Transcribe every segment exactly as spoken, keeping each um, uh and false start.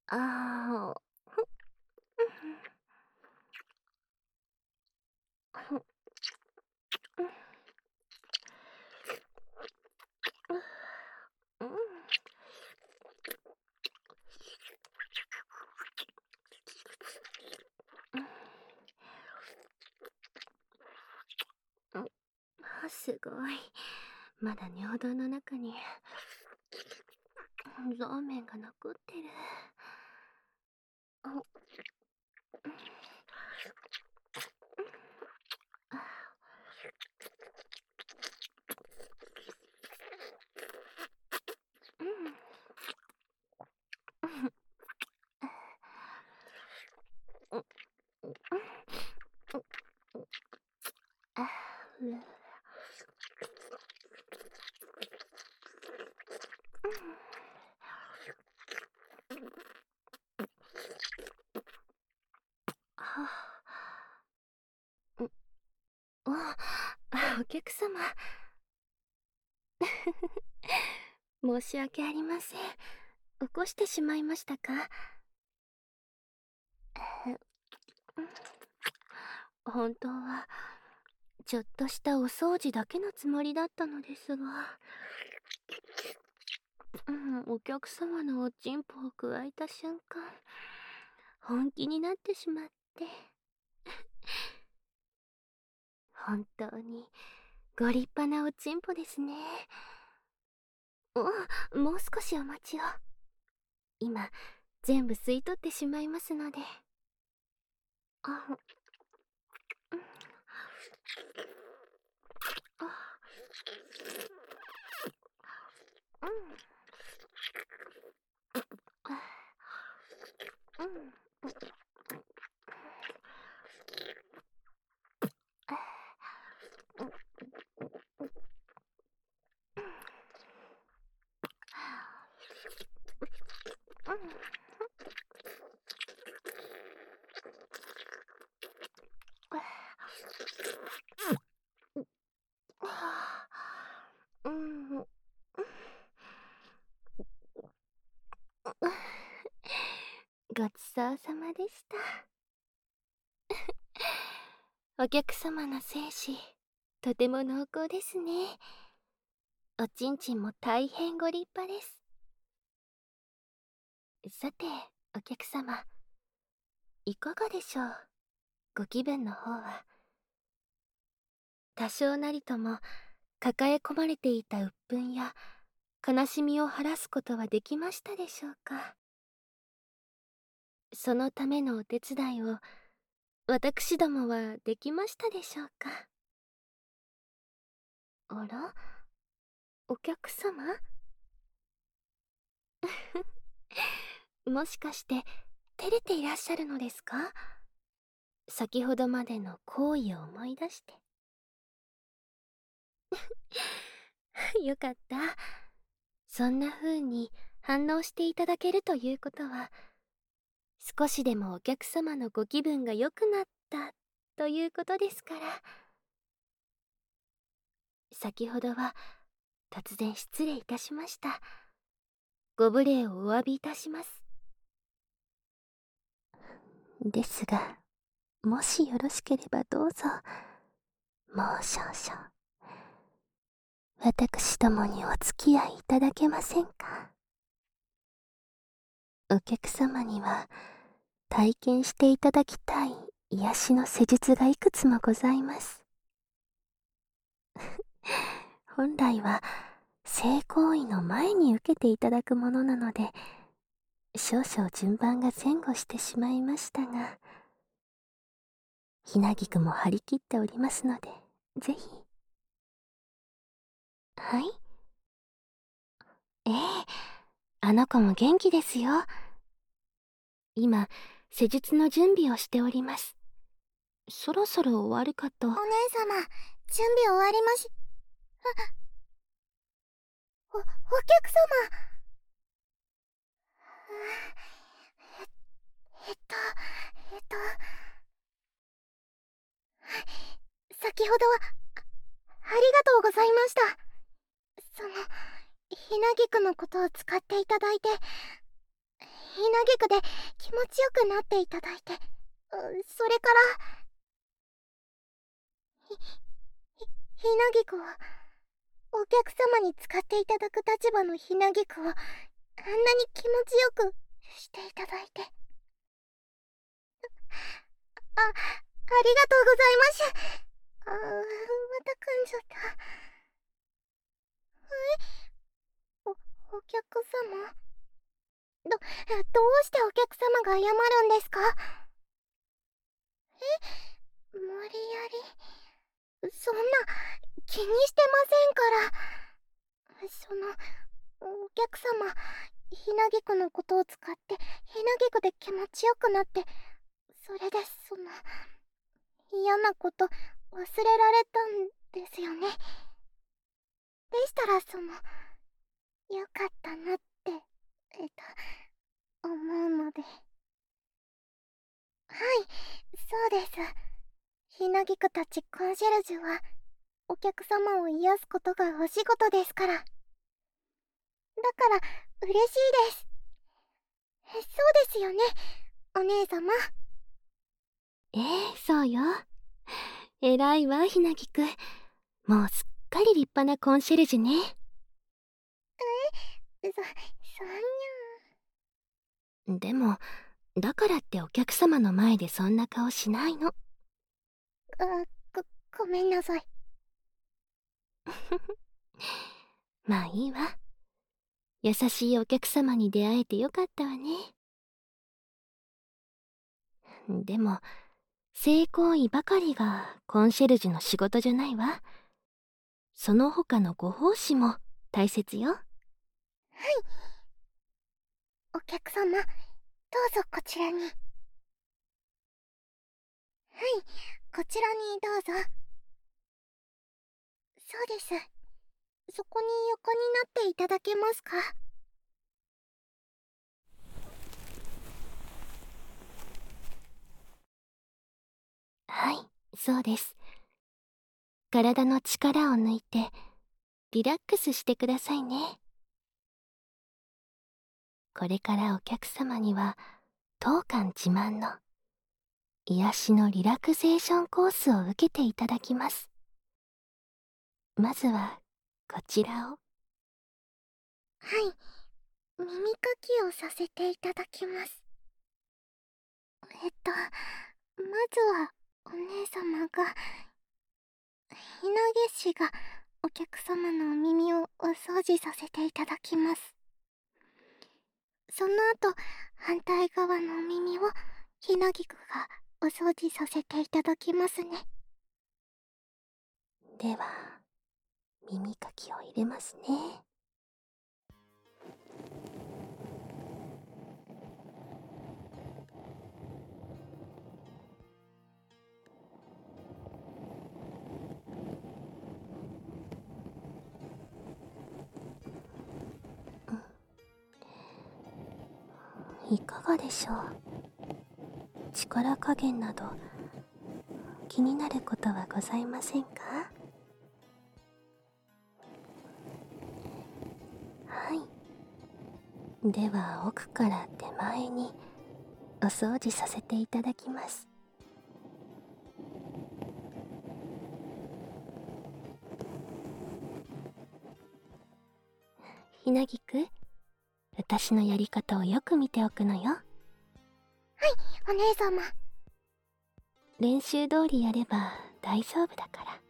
ああ、ふん、ふん、うん、うん、あ、すごい。まだ尿道の中にゾーメンが残ってる。あ、うん、うん、うん、あ、う、はあ、ん、あ、お客様。申し訳ありません。起こしてしまいましたか？本当は、ちょっとしたお掃除だけのつもりだったのですが、うん、お客様のおちんぽを加えた瞬間、本気になってしまって、本当にご立派なおちんぽですね。お、もう少しお待ちを。今、全部吸い取ってしまいますので。あ、うん、あ、うん、あ、うん、あ、うん、うん、うん、ごちそうさまでした。お客様の精子、とても濃厚ですね。おちんちんも大変ご立派です。さて、お客様、いかがでしょう？ご気分の方は。多少なりとも抱え込まれていた鬱憤や悲しみを晴らすことはできましたでしょうか？そのためのお手伝いを私どもはできましたでしょうか？あら、お客様もしかして照れていらっしゃるのですか？先ほどまでの行為を思い出して。よかった。そんな風に反応していただけるということは、少しでもお客様のご気分が良くなったということですから。先ほどは突然失礼いたしました。ご無礼をお詫びいたします。ですが、もしよろしければどうぞ、もう少々、私どもにお付き合いいただけませんか？お客様には、体験していただきたい癒しの施術がいくつもございます。本来は、性行為の前に受けていただくものなので、少々順番が前後してしまいましたが、ひなぎくも張り切っておりますので、ぜひ。はい。ええ、あの子も元気ですよ。今、施術の準備をしております。そろそろ終わるかと。 お姉様、準備終わりまし、お、お客様。え、えっと、えっと、先ほどは、あ、ありがとうございました。その、ひなぎくのことを使っていただいて、ひななぎくで気持ちよくなっていただいて、それからひ、ひ、ひなぎくを、お客様に使っていただく立場のひなぎくを、あんなに気持ちよくしていただいて。あ、ありがとうございます。あー、また噛んじゃった。え、お、お客様ど、どうしてお客様が謝るんですか？え、無理やり。そんな、気にしてませんから。その、お客様、ひなぎくのことを使って、ひなぎくで気持ちよくなって、それで、その、嫌なこと、忘れられたんですよね。でしたら、その、よかったなって、えっと、思うので。はい、そうです。ひなぎくたちコンシェルジュは、お客様を癒すことがお仕事ですから。だから、嬉しいです。そうですよね、お姉様。 ええ、そうよ。偉いわ、ひなぎく。もうすっかり立派なコンシェルジュね。 え、そ、そんにゃ。 でも、だからってお客様の前でそんな顔しないの。 あ、ご、ごめんなさい。 まあいいわ。優しいお客様に出会えてよかったわね。でも、性行為ばかりがコンシェルジュの仕事じゃないわ。その他のご奉仕も大切よ。はい。 お客様、どうぞこちらに。はい、こちらにどうぞ。そうです。そこに横になっていただけますか？ はい、そうです。体の力を抜いて、リラックスしてくださいね。これからお客様には、当館自慢の癒しのリラクゼーションコースを受けていただきます。まずは、こちらを。 はい、耳かきをさせていただきます。えっと、まずは、お姉様が、ひなげしがお客様のお耳をお掃除させていただきます。その後、反対側のお耳をひなぎくがお掃除させていただきますね。 では、耳かきを入れますね。いかがでしょう。力加減など気になることはございませんか？はい。では奥から手前にお掃除させていただきます。ひなぎく、私のやり方をよく見ておくのよ。はい、 お姉様。 練習通りやれば大丈夫だから。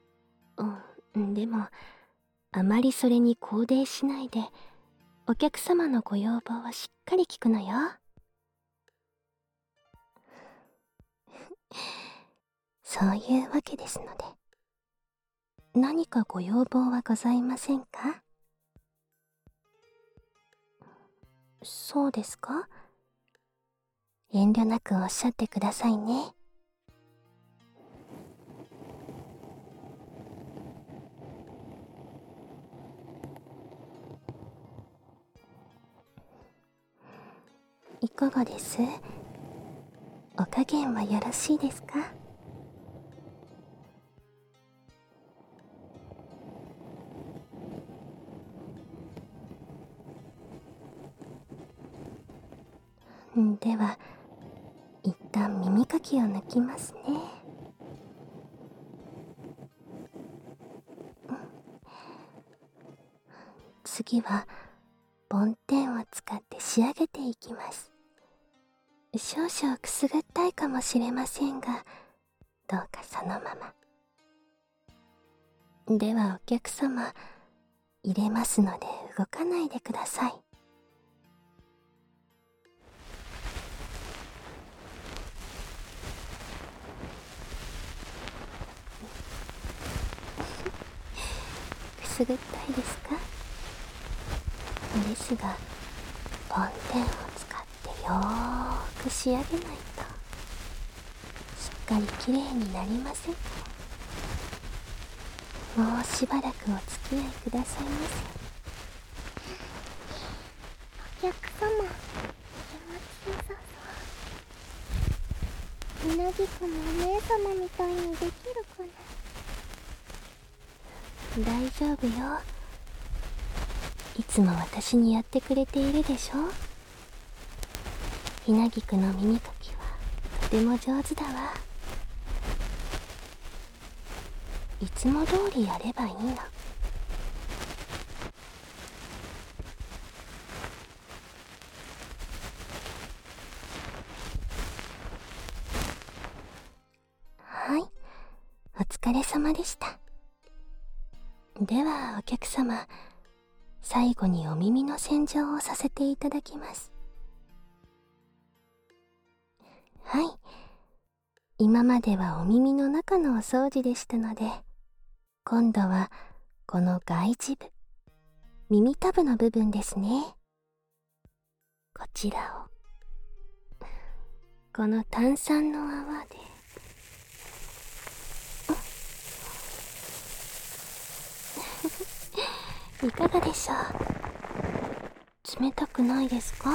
うん、でも、あまりそれに肯定しないで、お客様のご要望はしっかり聞くのよ。そういうわけですので。何かご要望はございませんか？そうですか？遠慮なくおっしゃってくださいね。いかがです？お加減はよろしいですか？ では一旦耳かきを抜きますね。次は梵天を使って仕上げていきます。少々くすぐったいかもしれませんが、どうかそのまま。ではお客様、入れますので動かないでください。くすぐったいですか？ですが、梵天を使ってよーく仕上げないと、しっかりきれいになりません。もうしばらくお付き合いくださいまお客様、気持ちよさそう。ひなぎくんもお姉様みたいにできるかな。 せ。大丈夫よ。いつも私にやってくれているでしょ。ひなぎくの耳かきはとても上手だわ。いつも通りやればいいの。はい、お疲れ様でした。ではお客様、最後にお耳の洗浄をさせていただきます。はい、今まではお耳の中のお掃除でしたので、今度はこの外耳部、耳たぶの部分ですね。こちらをこの炭酸の泡で、いかがでしょう。冷たくないですか？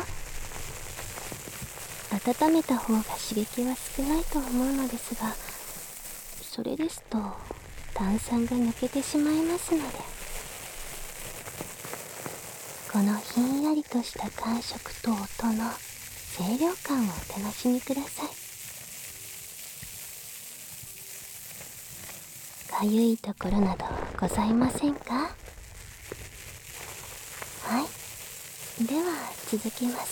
温めた方が刺激は少ないと思うのですが、それですと炭酸が抜けてしまいますので、このひんやりとした感触と音の清涼感をお楽しみください。かゆいところなどございませんか？はい、では続きます。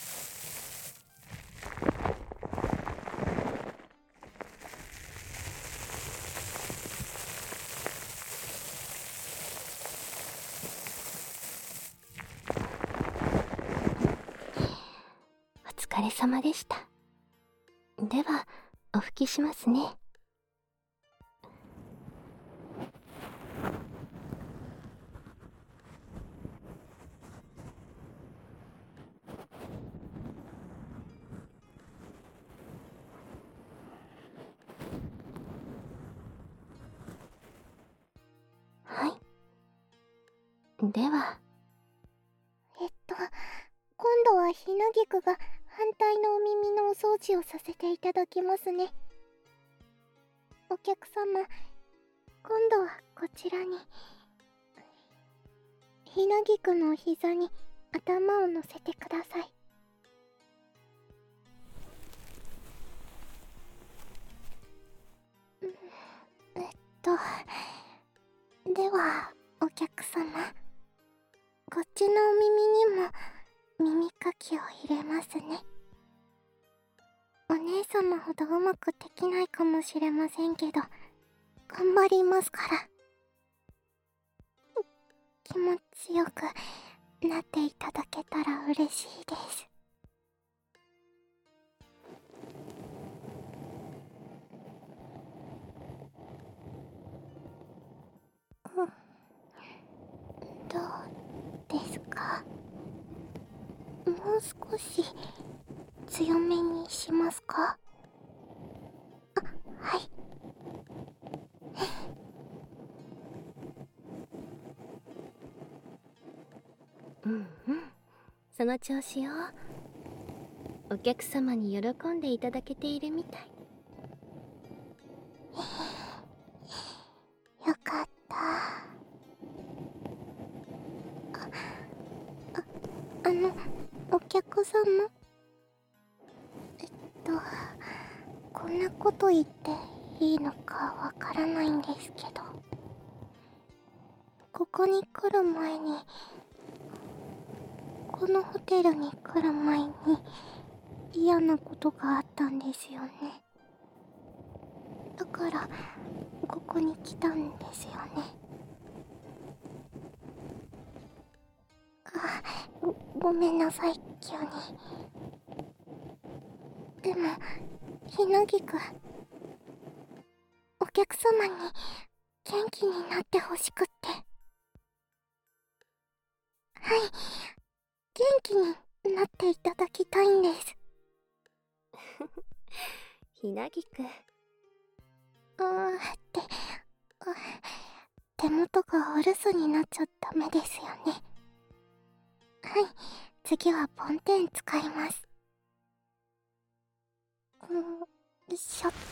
お疲れ様でした。ではお拭きしますね。はい、ではえっと、今度はひなぎくが反対のお耳のお掃除をさせていただきますね。お客様、今度はこちらに。ひなぎくのお膝に頭を乗せてください。えっと、では、お客様、こっちのお耳にも耳かきを入れますね。お姉様ほどうまくできないかもしれませんけど、頑張りますから。気持ちよくなっていただけたら嬉しいです。うん、どうですか？もう少し強めにしますか？あ、はい。 うんうん、その調子よ。お客様に喜んでいただけているみたい。 よかった。あ、あ、あの、お客様。 んなこと言っていいのかわからないんですけど、ここに来る前に、このホテルに来る前に嫌なことがあったんですよね。だからここに来たんですよね。あ、ご、ごめんなさい、急に。でも、ひなぎくん、お客様に元気になってほしくって。はい、元気になっていただきたいんです。 ひなぎくん。 あーって、あ、手元がお留守になっちゃダメですよね。はい、次は梵天使います。うん、しょっと。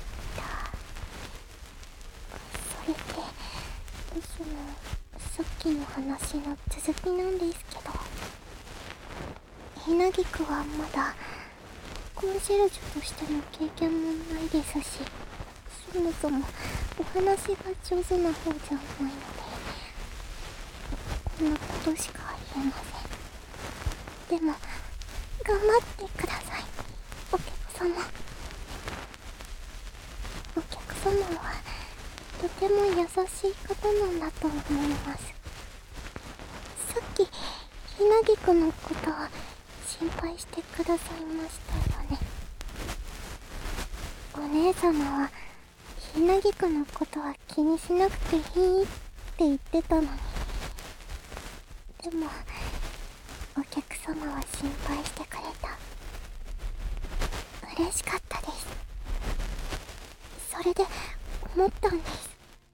それってそのさっきの話の続きなんですけど、ひなぎくはまだコンシェルジュとしての経験もないですし、そもそもお話が上手な方じゃないので、こんなことしか言えません。でも頑張ってください、お客様。お客様はとても優しい方なんだと思います。さっきひなぎくんのことを心配してくださいましたよね。お姉様はひなぎくんのことは気にしなくていいって言ってたのに。でもお客様は心配してくれた。嬉しかったです。それで思ったんです。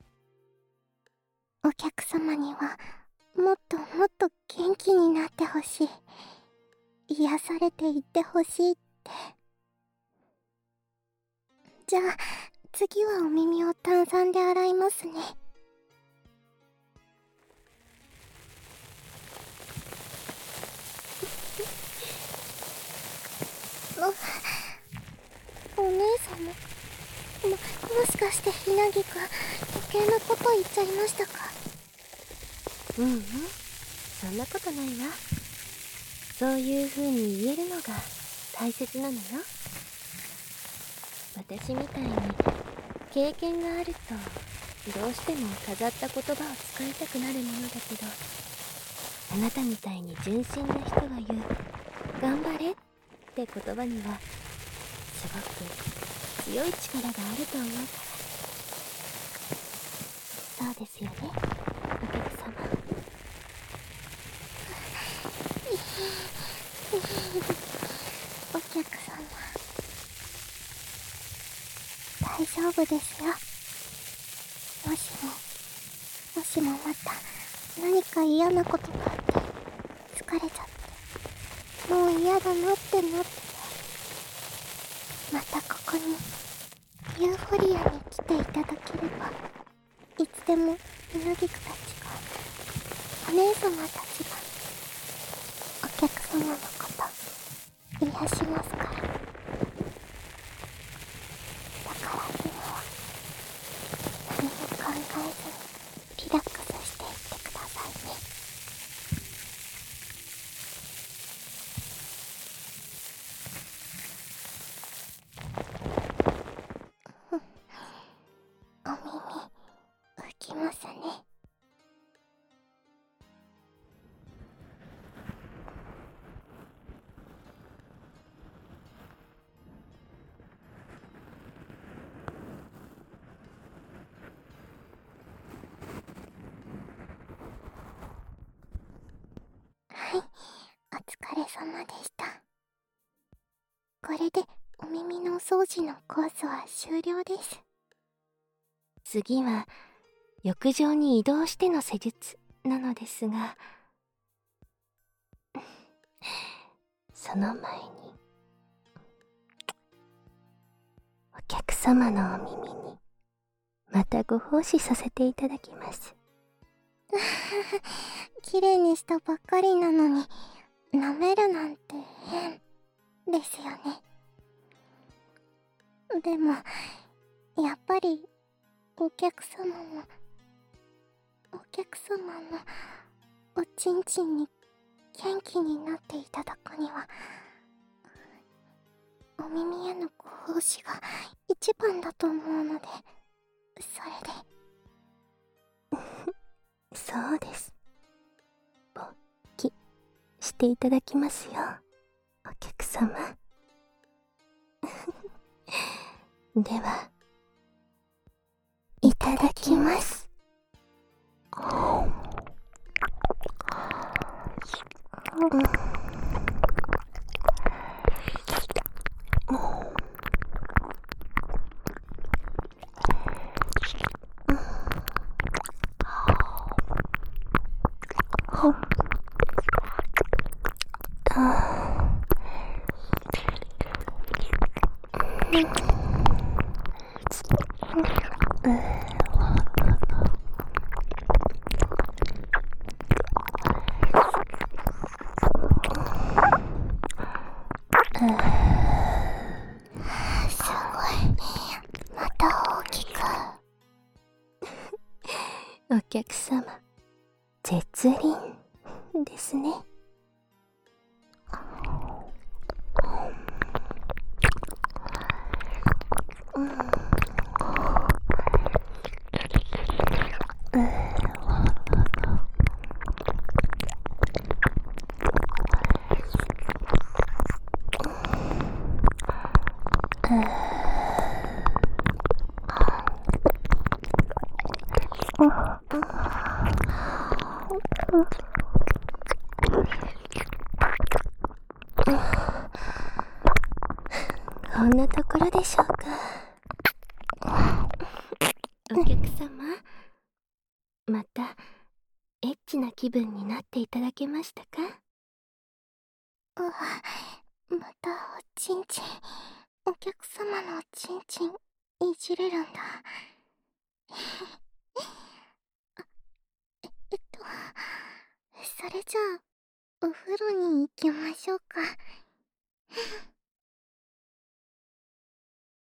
お客様にはもっともっと元気になってほしい、癒されていってほしいって。じゃあ次はお耳を炭酸で洗いますね。お、お姉様、も、もしかしてひなぎくん余計なこと言っちゃいましたか？ うんうん、そんなことないわ。そういう風に言えるのが大切なのよ。私みたいに経験があるとどうしても飾った言葉を使いたくなるものだけど、あなたみたいに純真な人が言う頑張れって言葉にはすごく強い力があると思うから。そうですよね、お客様。 お客様、大丈夫ですよ。もしももしもまた何か嫌なことがあって疲れちゃってもう嫌だなってなって、またここにユーフォリアに来ていただければ、いつでもひなぎくたちが、お姉様たちがお客様のこと癒しますから。だから今は何も考えずにリラックスしていってくださいね。お耳浮きますね。はい、お疲れ様でした。これでお耳のお掃除のコースは終了です。 次は浴場に移動しての施術なのですが、その前にお客様のお耳にまたご奉仕させていただきます。 綺麗にしたばっかりなのに舐めるなんて変ですよね。 でもやっぱりお客様もお客様のおちんちんに元気になっていただくにはお耳へのご奉仕が一番だと思うので、それでそうです。勃起していただきますよ、お客様。では、いただきます。 すごい、また大きく。 お客様、絶倫ですね。こんなところでしょうか。お客様、またエッチな気分になっていただけましたか？ うわ、またおちんちん、お客様のおちんちんいじれるんだ。ええっとそれじゃあお風呂に行きましょうか。